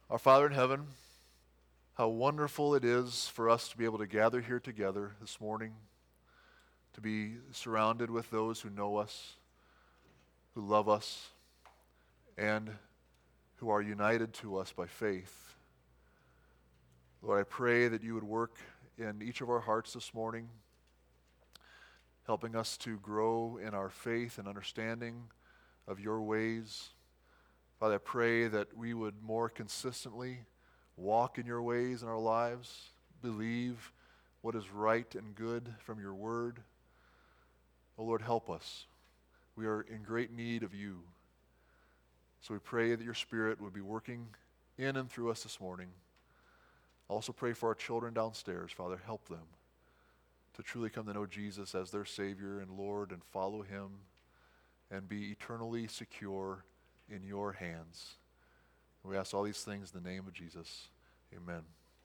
Our Father in heaven, how wonderful it is for us to be able to gather here together this morning, to be surrounded with those who know us, who love us, and who are united to us by faith. Lord, I pray that you would work in each of our hearts this morning, helping us to grow in our faith and understanding of your ways. Father, I pray that we would more consistently walk in your ways in our lives, believe what is right and good from your word. Oh Lord, help us. We are in great need of you. So we pray that your Spirit would be working in and through us this morning. Also pray for our children downstairs. Father, help them to truly come to know Jesus as their Savior and Lord and follow him and be eternally secure in your hands. We ask all these things in the name of Jesus. Amen.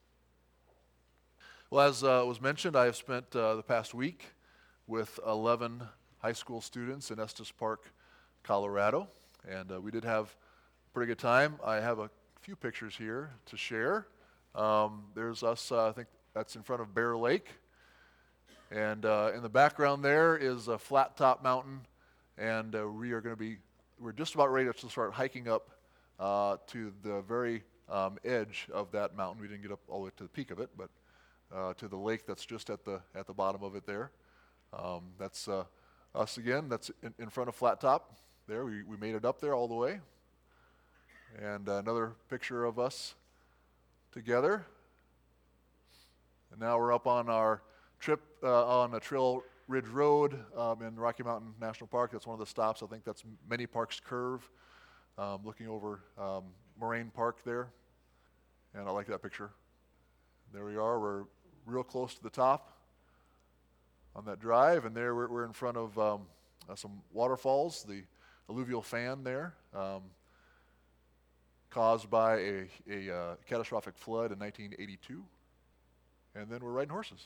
Well, as was mentioned, I have spent the past week with 11 high school students in Estes Park, Colorado, and we did have a pretty good time. I have a few pictures here to share. There's us, I think that's in front of Bear Lake, and in the background there is a flat top mountain, and we're just about ready to start hiking up to the very edge of that mountain. We didn't get up all the way to the peak of it, but to the lake that's just at the bottom of it there. That's us again. That's in front of Flat Top. There, we made it up there all the way. And another picture of us together. And now we're up on our trip on a Trail Ridge Road in Rocky Mountain National Park. That's one of the stops. I think that's Many Parks Curve, looking over Moraine Park there. And I like that picture. There we are. We're real close to the top on that drive. And there we're in front of some waterfalls, the alluvial fan there, caused by a catastrophic flood in 1982. And then we're riding horses.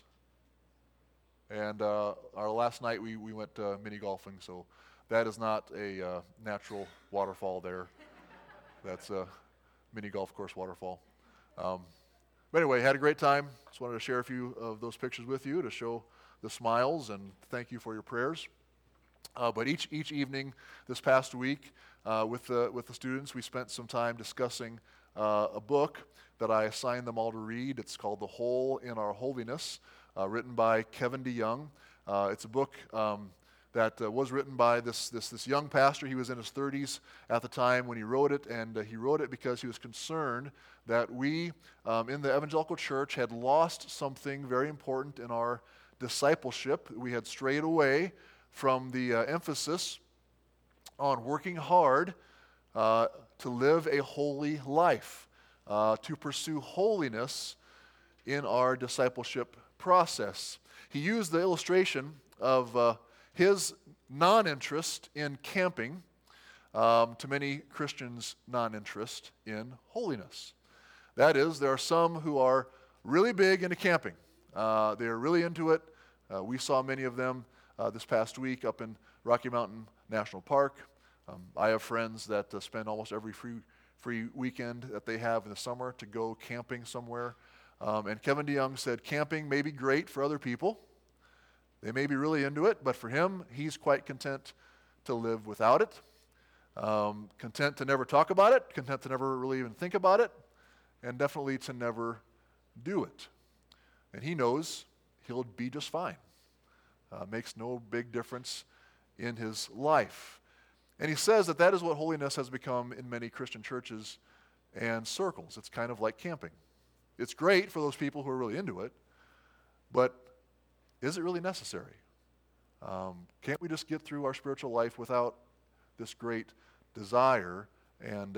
And our last night we went mini golfing, so that is not a natural waterfall there. That's a mini golf course waterfall. But anyway, had a great time. Just wanted to share a few of those pictures with you to show the smiles and thank you for your prayers. But each evening this past week with the students, we spent some time discussing a book that I assigned them all to read. It's called The Hole in Our Holiness, written by Kevin DeYoung. It's a book that was written by this young pastor. He was in his 30s at the time when he wrote it, and he wrote it because he was concerned that we in the evangelical church had lost something very important in our discipleship. We had strayed away from the emphasis on working hard to live a holy life, to pursue holiness in our discipleship process. He used the illustration of his non-interest in camping to many Christians' non-interest in holiness. That is, there are some who are really big into camping. They're really into it. We saw many of them this past week up in Rocky Mountain National Park. I have friends that spend almost every free weekend that they have in the summer to go camping somewhere. And Kevin DeYoung said camping may be great for other people. They may be really into it, but for him, he's quite content to live without it. Content to never talk about it, content to never really even think about it, and definitely to never do it. And he knows he'll be just fine. Makes no big difference in his life. And he says that is what holiness has become in many Christian churches and circles. It's kind of like camping. It's great for those people who are really into it, but is it really necessary? Can't we just get through our spiritual life without this great desire and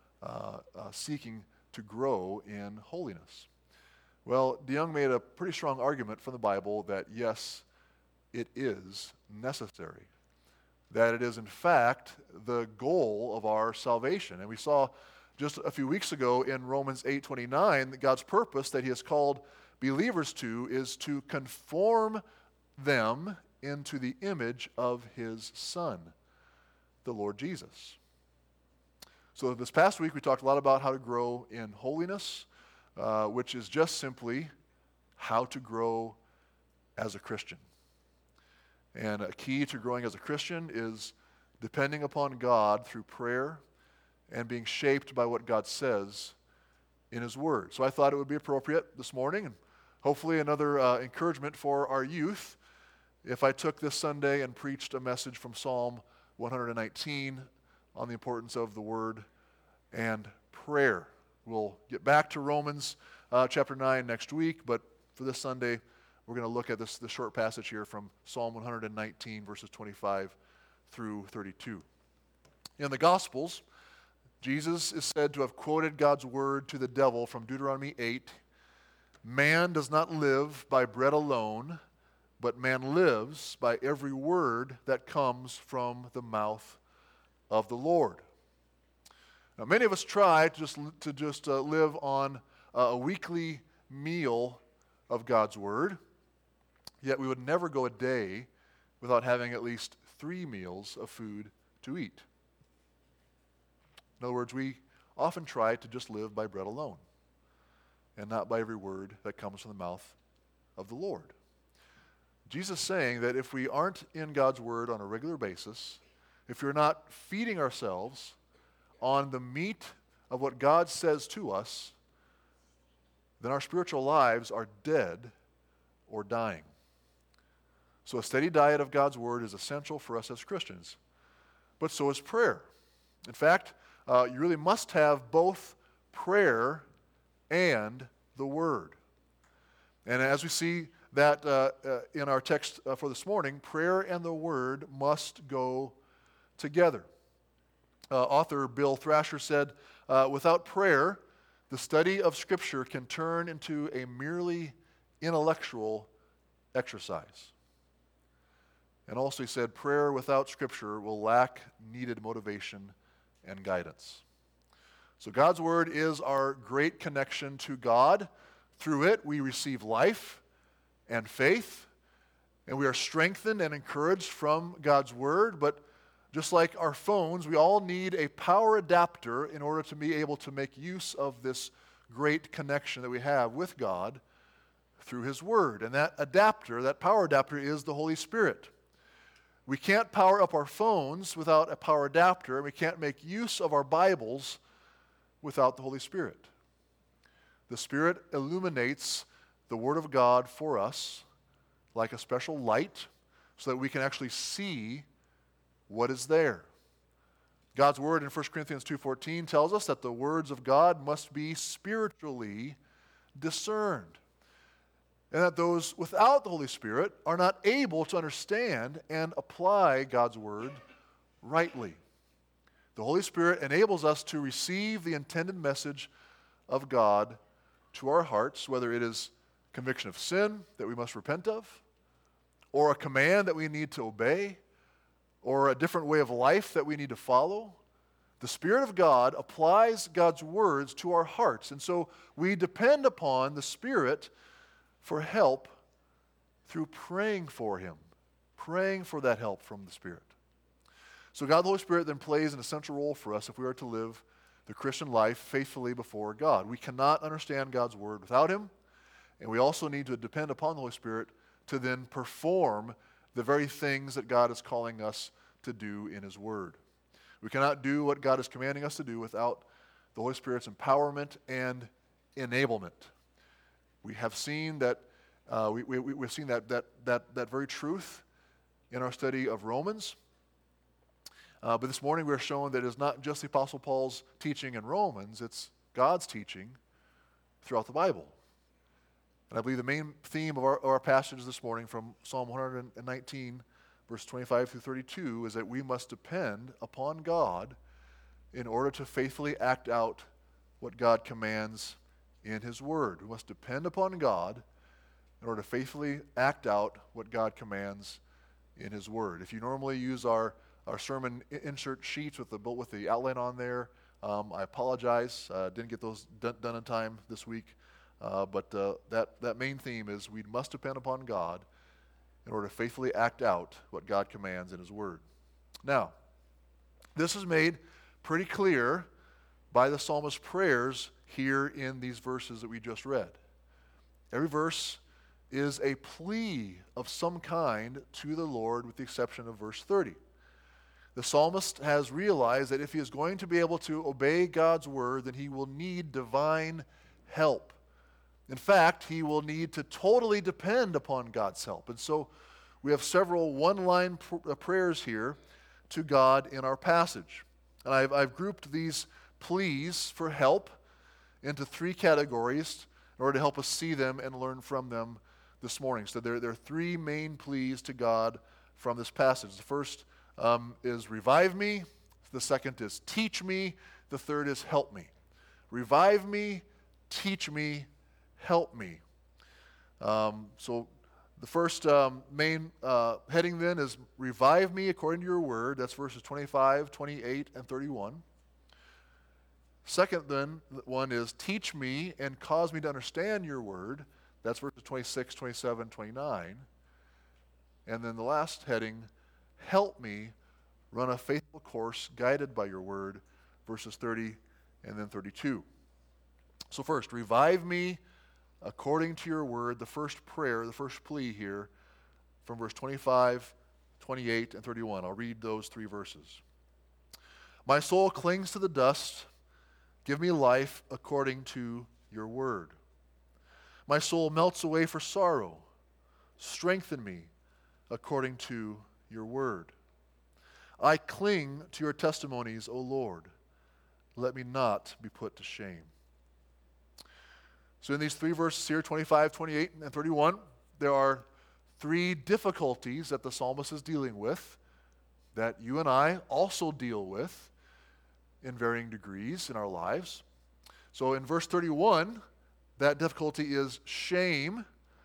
seeking to grow in holiness? Well, DeYoung made a pretty strong argument from the Bible that yes, it is necessary. That it is, in fact, the goal of our salvation. And we saw just a few weeks ago in Romans 8:29 that God's purpose that he has called believers to is to conform them into the image of his Son, the Lord Jesus. So this past week we talked a lot about how to grow in holiness, which is just simply how to grow as a Christian. And a key to growing as a Christian is depending upon God through prayer and being shaped by what God says in His Word. So I thought it would be appropriate this morning, and hopefully another encouragement for our youth, if I took this Sunday and preached a message from Psalm 119 on the importance of the Word and prayer. We'll get back to Romans chapter 9 next week, but for this Sunday, we're going to look at this short passage here from Psalm 119, verses 25 through 32. In the Gospels, Jesus is said to have quoted God's word to the devil from Deuteronomy 8. Man does not live by bread alone, but man lives by every word that comes from the mouth of the Lord. Now, many of us try to just live on a weekly meal of God's word, yet we would never go a day without having at least 3 meals of food to eat. In other words, we often try to just live by bread alone and not by every word that comes from the mouth of the Lord. Jesus is saying that if we aren't in God's word on a regular basis, if we're not feeding ourselves on the meat of what God says to us, then our spiritual lives are dead or dying. So a steady diet of God's word is essential for us as Christians. But so is prayer. In fact, you really must have both prayer and the word. And as we see that in our text for this morning, prayer and the word must go together. Author Bill Thrasher said, without prayer, the study of Scripture can turn into a merely intellectual exercise. And also he said, prayer without Scripture will lack needed motivation and guidance. So God's Word is our great connection to God. Through it, we receive life and faith, and we are strengthened and encouraged from God's Word. But just like our phones, we all need a power adapter in order to be able to make use of this great connection that we have with God through His Word. And that adapter, that power adapter, is the Holy Spirit. We can't power up our phones without a power adapter, and we can't make use of our Bibles without the Holy Spirit. The Spirit illuminates the Word of God for us like a special light so that we can actually see what is there. God's Word in 1 Corinthians 2:14 tells us that the words of God must be spiritually discerned, and that those without the Holy Spirit are not able to understand and apply God's Word rightly. The Holy Spirit enables us to receive the intended message of God to our hearts, whether it is conviction of sin that we must repent of, or a command that we need to obey, or a different way of life that we need to follow. The Spirit of God applies God's words to our hearts, and so we depend upon the Spirit for help through praying for Him, praying for that help from the Spirit. So God the Holy Spirit then plays an essential role for us if we are to live the Christian life faithfully before God. We cannot understand God's Word without Him, and we also need to depend upon the Holy Spirit to then perform the very things that God is calling us to do in His Word. We cannot do what God is commanding us to do without the Holy Spirit's empowerment and enablement. We have seen that we've seen that very truth in our study of Romans. But this morning we are shown that it is not just the Apostle Paul's teaching in Romans, it's God's teaching throughout the Bible. And I believe the main theme of our passage this morning from Psalm 119, verse 25 through 32, is that we must depend upon God in order to faithfully act out what God commands in His Word. We must depend upon God in order to faithfully act out what God commands in His Word. If you normally use our sermon insert sheets with the outline on there, I apologize. Didn't get those done in time this week. But that main theme is we must depend upon God in order to faithfully act out what God commands in His Word. Now, this is made pretty clear by the psalmist's prayers here in these verses that we just read. Every verse is a plea of some kind to the Lord, with the exception of verse 30. The psalmist has realized that if he is going to be able to obey God's word, then he will need divine help. In fact, he will need to totally depend upon God's help. And so we have several one-line prayers here to God in our passage. And I've grouped these pleas for help into three categories in order to help us see them and learn from them this morning. So there are three main pleas to God from this passage. The first is revive me. The second is teach me. The third is help me. Revive me, teach me, help me. So the first main heading then is revive me according to your word. That's verses 25, 28, and 31. Second then one is teach me and cause me to understand your word. That's verses 26, 27, 29. And then the last heading, help me run a faithful course guided by your word, verses 30 and then 32. So first, revive me according to your word. The first prayer, the first plea here from verse 25, 28, and 31. I'll read those three verses. My soul clings to the dust. Give me life according to your word. My soul melts away for sorrow. Strengthen me according to your word. I cling to your testimonies, O Lord. Let me not be put to shame. So in these three verses here, 25, 28, and 31, there are three difficulties that the psalmist is dealing with that you and I also deal with in varying degrees in our lives. So in verse 31, that difficulty is shame.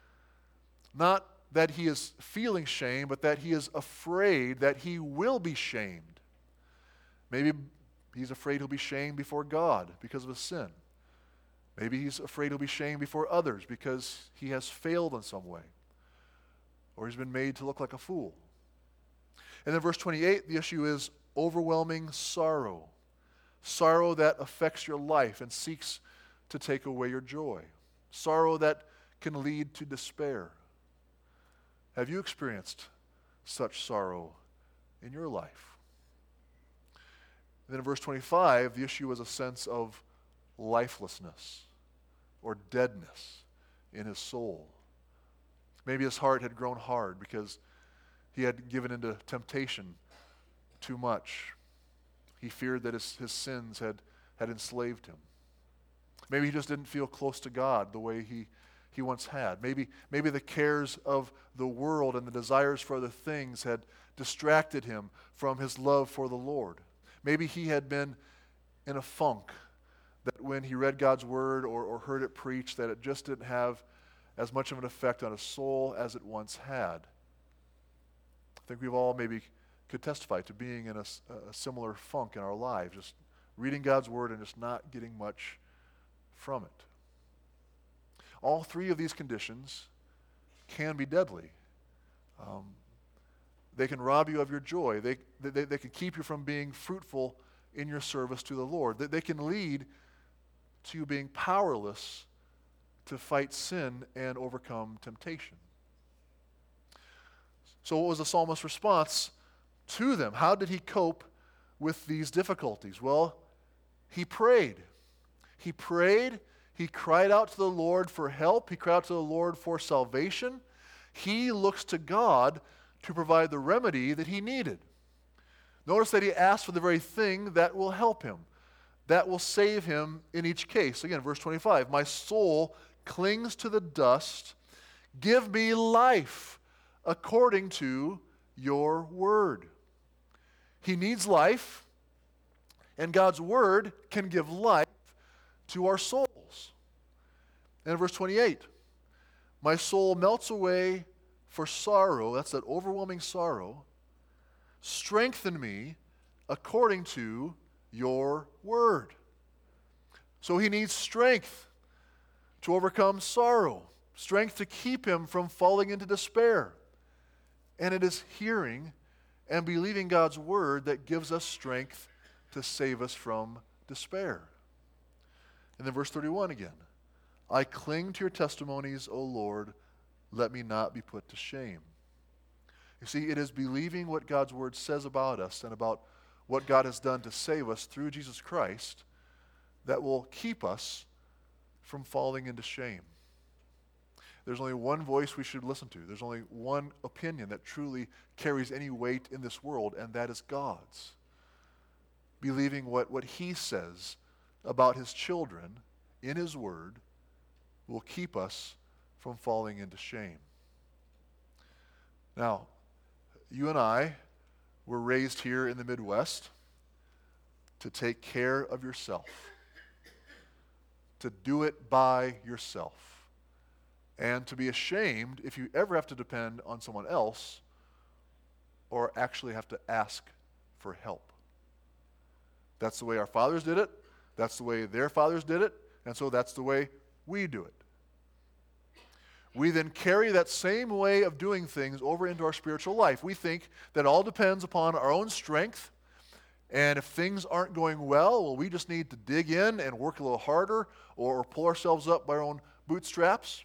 Not that he is feeling shame, but that he is afraid that he will be shamed. Maybe he's afraid he'll be shamed before God because of his sin. Maybe he's afraid he'll be shamed before others because he has failed in some way. Or he's been made to look like a fool. And then verse 28, the issue is overwhelming sorrow. Sorrow that affects your life and seeks to take away your joy. Sorrow that can lead to despair. Have you experienced such sorrow in your life? And then in verse 25, the issue is a sense of lifelessness or deadness in his soul. Maybe his heart had grown hard because he had given into temptation too much. He feared that his sins had enslaved him. Maybe he just didn't feel close to God the way he once had. Maybe the cares of the world and the desires for other things had distracted him from his love for the Lord. Maybe he had been in a funk that when he read God's word or heard it preached, that it just didn't have as much of an effect on his soul as it once had. I think we've all maybe could testify to being in a similar funk in our lives, just reading God's word and just not getting much from it. All three of these conditions can be deadly. They can rob you of your joy. They can keep you from being fruitful in your service to the Lord. They can lead to you being powerless to fight sin and overcome temptation. So what was the psalmist's response to them? How did he cope with these difficulties? Well, he prayed. He prayed. He cried out to the Lord for help. He cried out to the Lord for salvation. He looks to God to provide the remedy that he needed. Notice that he asked for the very thing that will help him, that will save him in each case. Again, verse 25, my soul clings to the dust. Give me life according to your word. He needs life, and God's word can give life to our souls. And in verse 28, my soul melts away for sorrow. That's that overwhelming sorrow. Strengthen me according to your word. So he needs strength to overcome sorrow, strength to keep him from falling into despair. And it is hearing and believing God's word that gives us strength to save us from despair. And then verse 31 again. I cling to your testimonies, O Lord. Let me not be put to shame. You see, it is believing what God's word says about us and about what God has done to save us through Jesus Christ that will keep us from falling into shame. There's only one voice we should listen to. There's only one opinion that truly carries any weight in this world, and that is God's. Believing what He says about His children in His word will keep us from falling into shame. Now, you and I were raised here in the Midwest to take care of yourself, to do it by yourself, and to be ashamed if you ever have to depend on someone else or actually have to ask for help. That's the way our fathers did it, that's the way their fathers did it, and so that's the way we do it. We then carry that same way of doing things over into our spiritual life. We think that all depends upon our own strength, and if things aren't going well, we just need to dig in and work a little harder or pull ourselves up by our own bootstraps.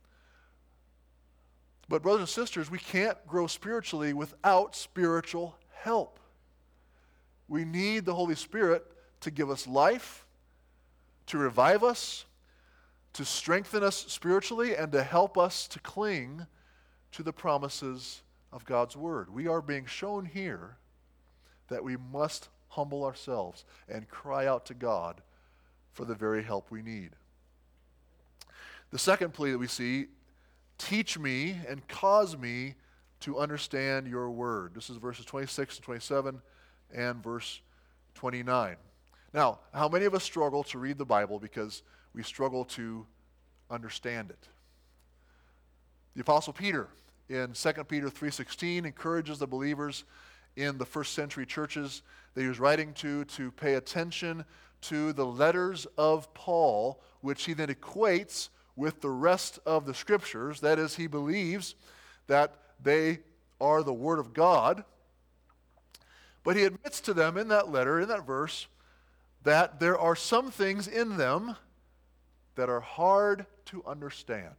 But brothers and sisters, we can't grow spiritually without spiritual help. We need the Holy Spirit to give us life, to revive us, to strengthen us spiritually, and to help us to cling to the promises of God's word. We are being shown here that we must humble ourselves and cry out to God for the very help we need. The second plea that we see, teach me and cause me to understand your word. This is verses 26 and 27 and verse 29. Now, how many of us struggle to read the Bible because we struggle to understand it? The Apostle Peter in 2 Peter 3:16 encourages the believers in the first century churches that he was writing to pay attention to the letters of Paul, which he then equates with the rest of the scriptures. That is, he believes that they are the Word of God. But he admits to them in that letter, in that verse, that there are some things in them that are hard to understand.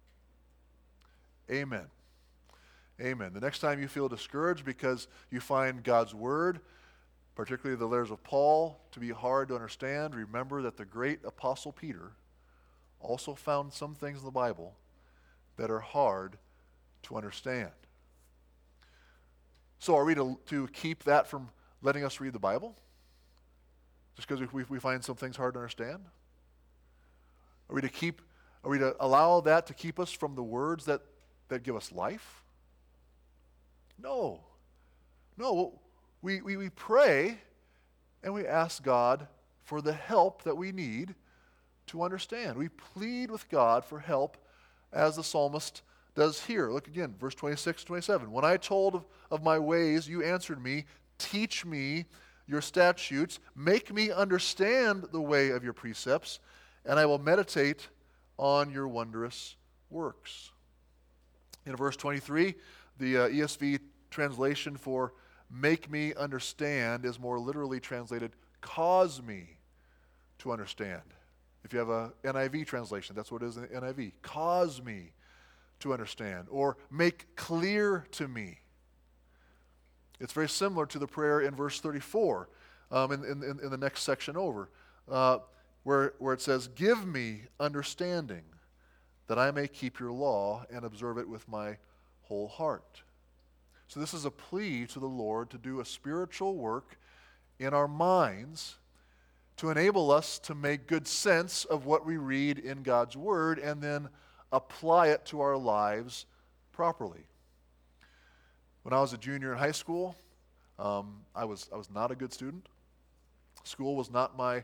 Amen. Amen. The next time you feel discouraged because you find God's word, particularly the letters of Paul, to be hard to understand, remember that the great Apostle Peter also found some things in the Bible that are hard to understand. So are we to keep that from letting us read the Bible? Just because we find some things hard to understand? Are we to allow that to keep us from the words that give us life? No. No. We pray and we ask God for the help that we need to understand. We plead with God for help as the psalmist does here. Look again, verse 26, 27. When I told of my ways, you answered me. Teach me your statutes. Make me understand the way of your precepts, and I will meditate on your wondrous works. In verse 23, the ESV translation for make me understand is more literally translated, cause me to understand. If you have a NIV translation, that's what it is in the NIV. Cause me to understand, or make clear to me. It's very similar to the prayer in verse 34 in the next section over, where it says, give me understanding that I may keep your law and observe it with my whole heart. So this is a plea to the Lord to do a spiritual work in our minds to enable us to make good sense of what we read in God's Word and then apply it to our lives properly. When I was a junior in high school, I was not a good student. School was not my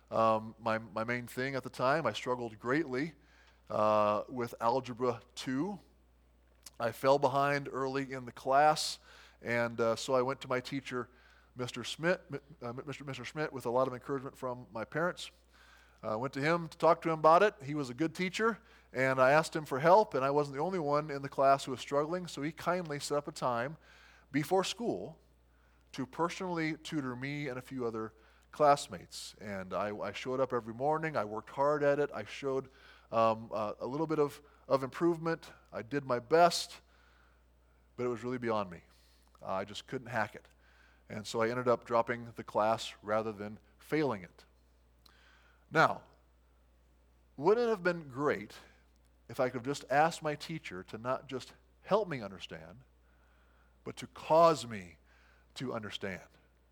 main thing at the time. I struggled greatly with Algebra 2. I fell behind early in the class, and so I went to my teacher, Mr. Schmidt, with a lot of encouragement from my parents. I went to him to talk to him about it. He was a good teacher, and I asked him for help, and I wasn't the only one in the class who was struggling, so he kindly set up a time before school to personally tutor me and a few other classmates. And I showed up every morning. I worked hard at it. I showed a little bit of improvement. I did my best, but it was really beyond me. I just couldn't hack it. And so I ended up dropping the class rather than failing it. Now, wouldn't it have been great if I could have just asked my teacher to not just help me understand, but to cause me to understand?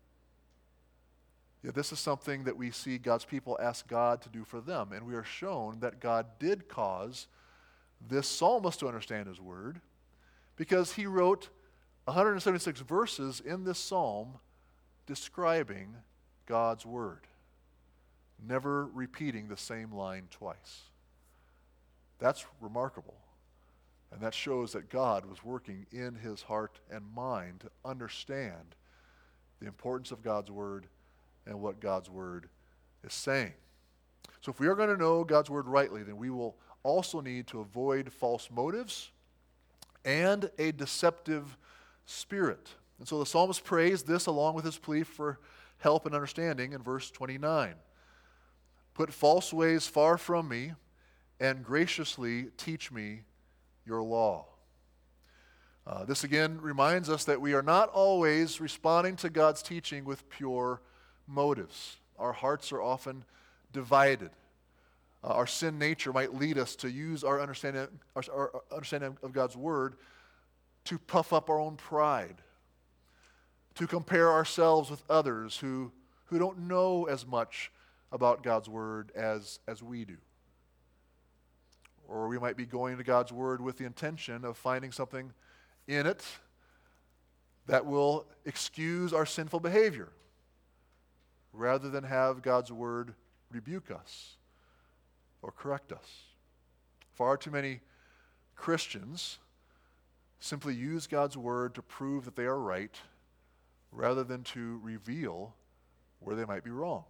Yeah, this is something that we see God's people ask God to do for them, and we are shown that God did cause this psalmist to understand his word, because he wrote 176 verses in this psalm describing God's word, never repeating the same line twice. That's remarkable. And that shows that God was working in his heart and mind to understand the importance of God's word and what God's word is saying. So if we are going to know God's word rightly, then we will also need to avoid false motives and a deceptive spirit. And so the psalmist prays this along with his plea for help and understanding in verse 29. Put false ways far from me and graciously teach me your law. This again reminds us that we are not always responding to God's teaching with pure motives. Our hearts are often divided. Our sin nature might lead us to use our understanding of God's word to puff up our own pride, to compare ourselves with others who don't know as much about God's word as we do. Or we might be going to God's word with the intention of finding something in it that will excuse our sinful behavior, rather than have God's word rebuke us or correct us. Far too many Christians simply use God's word to prove that they are right, rather than to reveal where they might be wrong.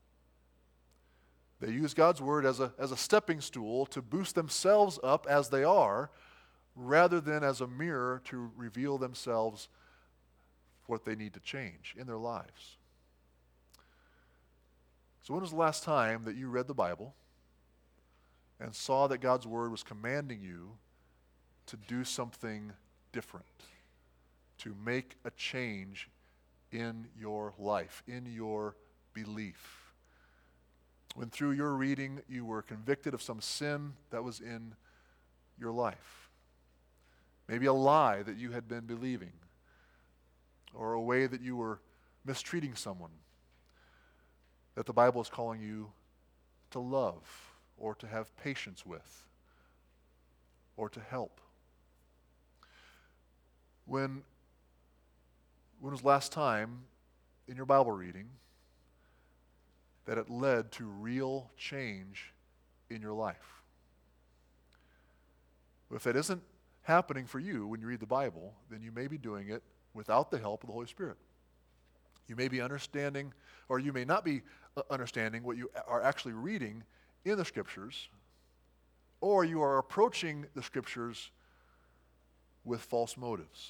They use God's word as a stepping stool to boost themselves up as they are, rather than as a mirror to reveal themselves what they need to change in their lives. So when was the last time that you read the Bible and saw that God's word was commanding you to do something different, to make a change in your life, in your belief? When through your reading you were convicted of some sin that was in your life. Maybe a lie that you had been believing, or a way that you were mistreating someone that the Bible is calling you to love, or to have patience with, or to help. When was the last time in your Bible reading that it led to real change in your life? If that isn't happening for you when you read the Bible, then you may be doing it without the help of the Holy Spirit. You may be understanding, or you may not be understanding what you are actually reading in the Scriptures, or you are approaching the Scriptures with false motives.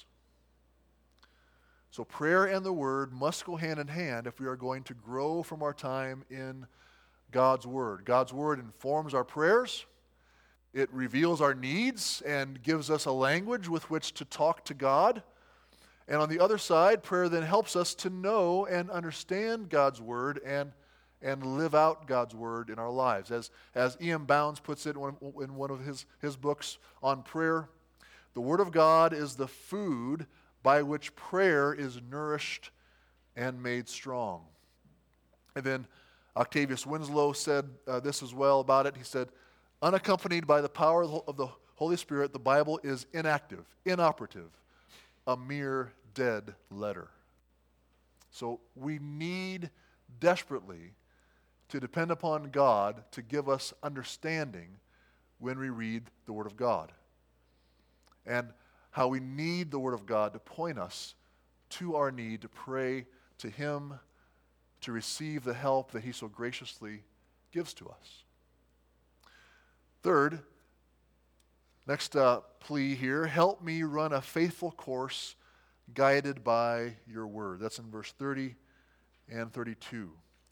So prayer and the Word must go hand in hand if we are going to grow from our time in God's Word. God's Word informs our prayers. It reveals our needs and gives us a language with which to talk to God. And on the other side, prayer then helps us to know and understand God's word and live out God's word in our lives. As E.M. Bounds puts it in one of his books on prayer, the word of God is the food by which prayer is nourished and made strong. And then Octavius Winslow said this as well about it. He said, unaccompanied by the power of the Holy Spirit, the Bible is inactive, inoperative, a mere dead letter. So we need desperately to depend upon God to give us understanding when we read the Word of God, and how we need the Word of God to point us to our need to pray to Him, to receive the help that He so graciously gives to us. Third, next plea here, help me run a faithful course guided by your word. That's in verse 30 and 32.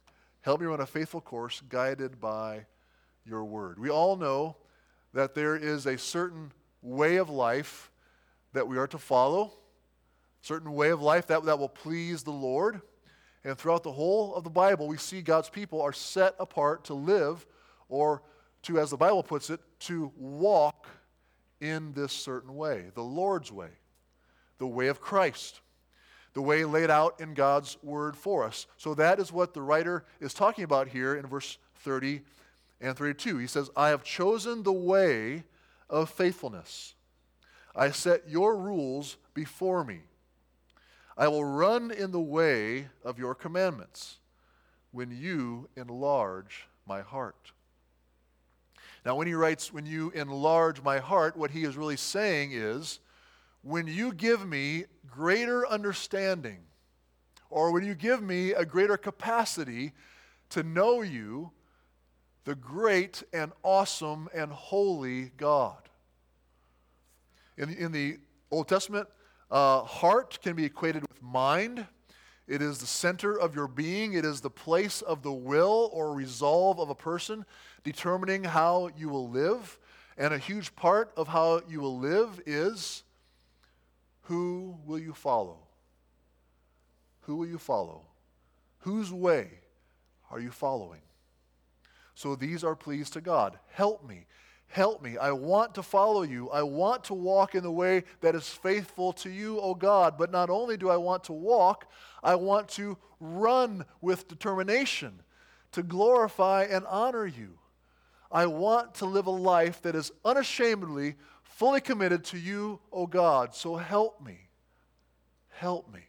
Help me run a faithful course guided by your word. We all know that there is a certain way of life that we are to follow, certain way of life that will please the Lord. And throughout the whole of the Bible, we see God's people are set apart to live, or to, as the Bible puts it, to walk in this certain way, the Lord's way, the way of Christ, the way laid out in God's word for us. So that is what the writer is talking about here in verse 30 and 32. He says, I have chosen the way of faithfulness. I set your rules before me. I will run in the way of your commandments when you enlarge my heart. Now, when he writes, when you enlarge my heart, what he is really saying is, when you give me greater understanding, or when you give me a greater capacity to know you, the great and awesome and holy God. In the Old Testament, heart can be equated with mind. It is the center of your being. It is the place of the will or resolve of a person determining how you will live. And a huge part of how you will live is, who will you follow? Who will you follow? Whose way are you following? So these are pleas to God. Help me. Help me. I want to follow you. I want to walk in the way that is faithful to you, O God. But not only do I want to walk, I want to run with determination to glorify and honor you. I want to live a life that is unashamedly, fully committed to you, O God. So help me. Help me.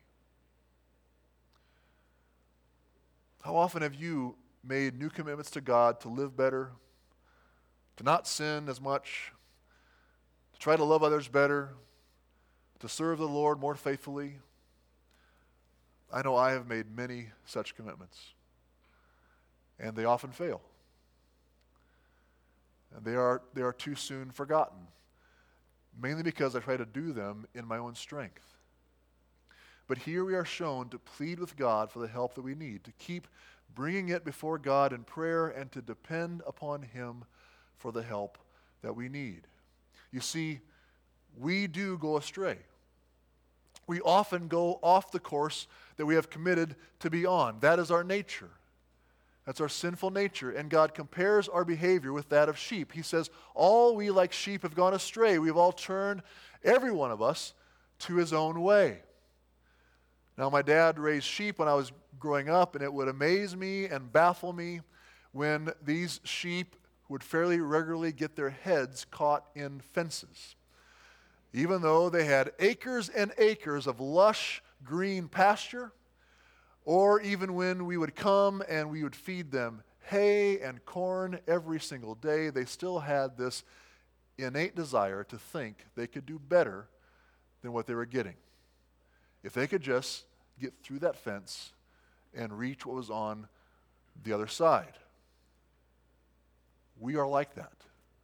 How often have you made new commitments to God to live better, to not sin as much, to try to love others better, to serve the Lord more faithfully? I know I have made many such commitments, and they often fail. And they are too soon forgotten, mainly because I try to do them in my own strength. But here we are shown to plead with God for the help that we need, to keep bringing it before God in prayer, and to depend upon Him for the help that we need. You see, we do go astray. We often go off the course that we have committed to be on. That is our nature. That's our sinful nature. And God compares our behavior with that of sheep. He says, all we like sheep have gone astray. We've all turned, every one of us, to his own way. Now, my dad raised sheep when I was growing up, and it would amaze me and baffle me when these sheep would fairly regularly get their heads caught in fences. Even though they had acres and acres of lush green pasture, or even when we would come and we would feed them hay and corn every single day, they still had this innate desire to think they could do better than what they were getting. If they could just get through that fence and reach what was on the other side. We are like that.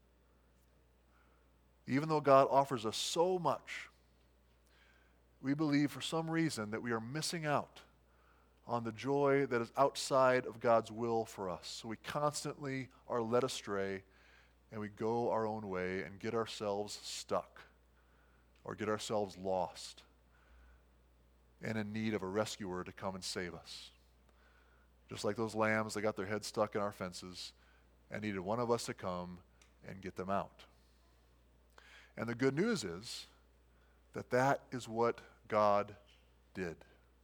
Even though God offers us so much, we believe for some reason that we are missing out on the joy that is outside of God's will for us. So we constantly are led astray, and we go our own way and get ourselves stuck or get ourselves lost and in need of a rescuer to come and save us. Just like those lambs that got their heads stuck in our fences and needed one of us to come and get them out. And the good news is that that is what God did.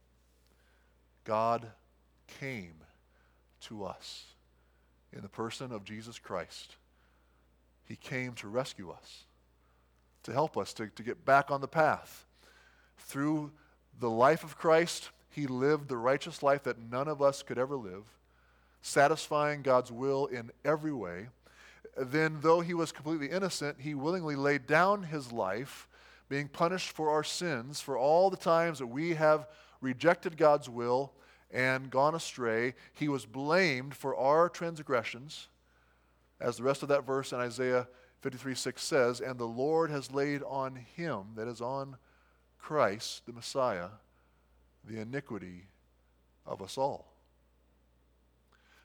God came to us in the person of Jesus Christ. He came to rescue us, to help us to get back on the path. Through the life of Christ, he lived the righteous life that none of us could ever live, satisfying God's will in every way. Then, though he was completely innocent, he willingly laid down his life, being punished for our sins, for all the times that we have rejected God's will and gone astray. He was blamed for our transgressions, as the rest of that verse in Isaiah 53:6 says, and the Lord has laid on him, that is on Christ, the Messiah, the iniquity of us all.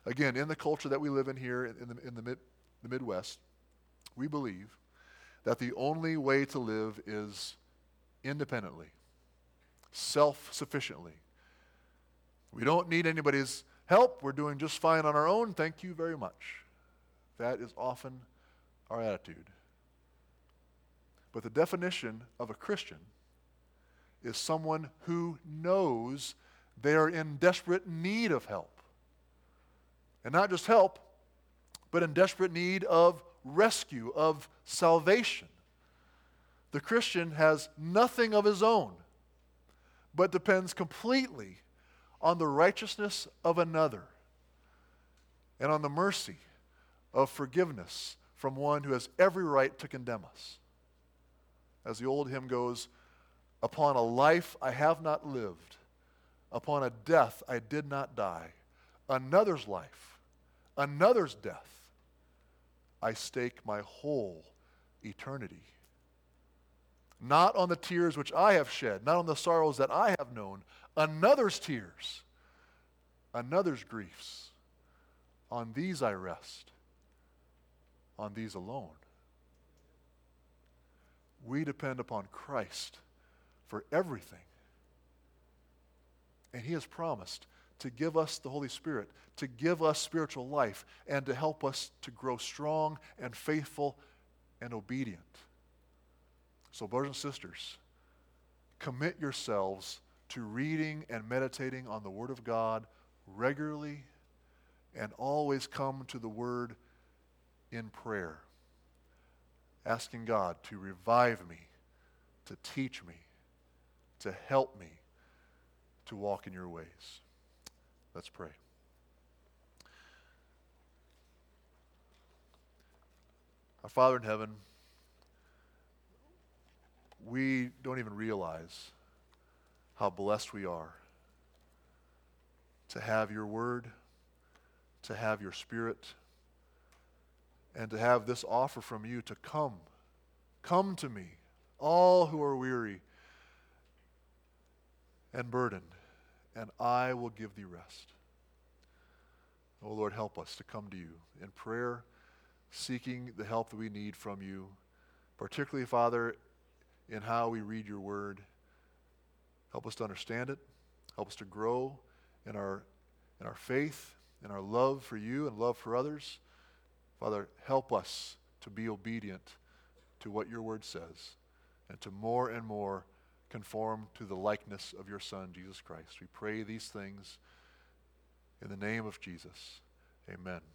Again, in the culture that we live in here in the Midwest, we believe that the only way to live is independently, self-sufficiently. We don't need anybody's help. We're doing just fine on our own. Thank you very much. That is often our attitude. But the definition of a Christian is someone who knows they are in desperate need of help. And not just help, but in desperate need of rescue, of salvation. The Christian has nothing of his own, but depends completely on the righteousness of another and on the mercy of forgiveness from one who has every right to condemn us. As the old hymn goes, upon a life I have not lived, upon a death I did not die, another's life, another's death, I stake my whole eternity. Not on the tears which I have shed, not on the sorrows that I have known, another's tears, another's griefs. On these I rest, on these alone. We depend upon Christ for everything. And He has promised to give us the Holy Spirit, to give us spiritual life, and to help us to grow strong and faithful and obedient. So, brothers and sisters, commit yourselves to reading and meditating on the Word of God regularly, and always come to the Word in prayer, asking God to revive me, to teach me, to help me to walk in your ways. Let's pray. Our Father in heaven, we don't even realize how blessed we are to have your word, to have your Spirit, and to have this offer from you to come. Come to me, all who are weary and burdened, and I will give thee rest. Oh Lord, help us to come to you in prayer, seeking the help that we need from you, particularly, Father, in how we read your word. Help us to understand it. Help us to grow in our faith, in our love for you and love for others. Father, help us to be obedient to what your word says, and to more and more conform to the likeness of your Son, Jesus Christ. We pray these things in the name of Jesus. Amen.